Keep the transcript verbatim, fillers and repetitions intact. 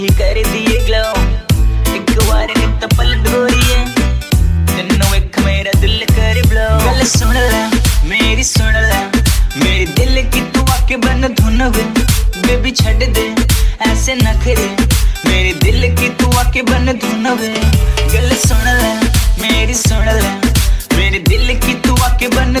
ही कर दिए ग्लो एक बार नित पलट गोरी है तेनू एक मेरा दिल कर ब्लो। गल सुन ले मेरी सुन ले मेरे दिल की तू आके बन धुन वे बेबी छड़ दे ऐसे नखरे मेरे दिल की तू आके बन धुन वे। गल सुन ले मेरी सुन ले मेरे दिल की तू आके बन